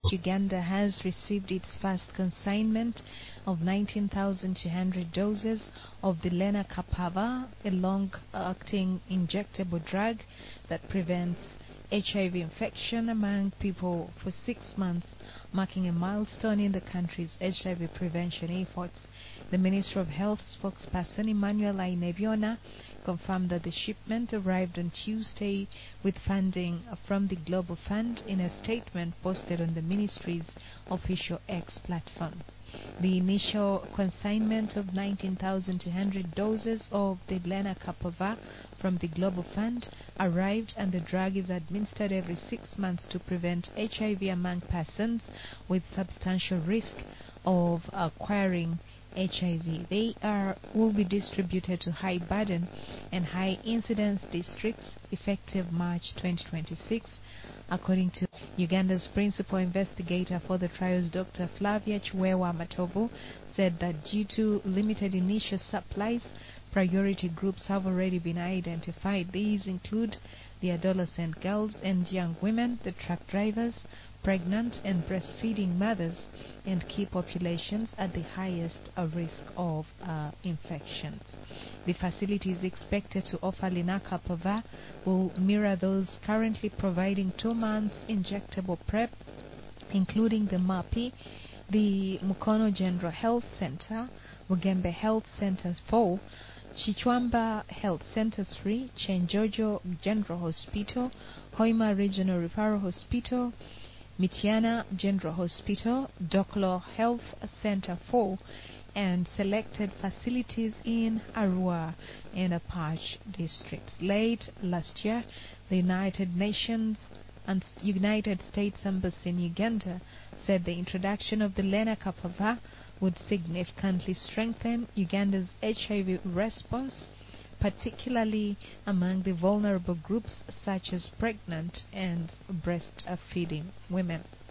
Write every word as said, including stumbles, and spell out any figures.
Uganda has received its first consignment of nineteen thousand two hundred doses of the lenacapavir, a long-acting injectable drug that prevents H I V infection among people for six months, marking a milestone in the country's H I V prevention efforts. The Ministry of Health spokesperson Emmanuel Aineviona confirmed that the shipment arrived on Tuesday with funding from the Global Fund in a statement posted on the ministry's official X platform. The initial consignment of nineteen thousand two hundred doses of the lenacapavir from the Global Fund arrived, and the drug is administered every six months to prevent H I V among persons with substantial risk of acquiring H I V. They are will be distributed to high burden and high incidence districts effective March twenty twenty-six, according to Uganda's principal investigator for the trials, Doctor Flavia Chwewa Matovu, said that due to limited initial supplies, priority groups have already been identified. These include the adolescent girls and young women, the truck drivers, pregnant and breastfeeding mothers, and key populations at the highest uh, risk of uh, infections. The facility is expected to offer lenacapavir will mirror those currently providing two months injectable prep, including the MAPI, the Mukono General Health Center, Bugembe Health Center four, Chichwamba Health Center three, Chenjojo General Hospital, Hoima Regional Referral Hospital, Mitiana General Hospital, Doklo Health Center four, and selected facilities in Arua and Apache districts. Late last year, the United Nations and United States Embassy in Uganda said the introduction of the lenacapavir would significantly strengthen Uganda's H I V response, particularly among the vulnerable groups such as pregnant and breastfeeding women.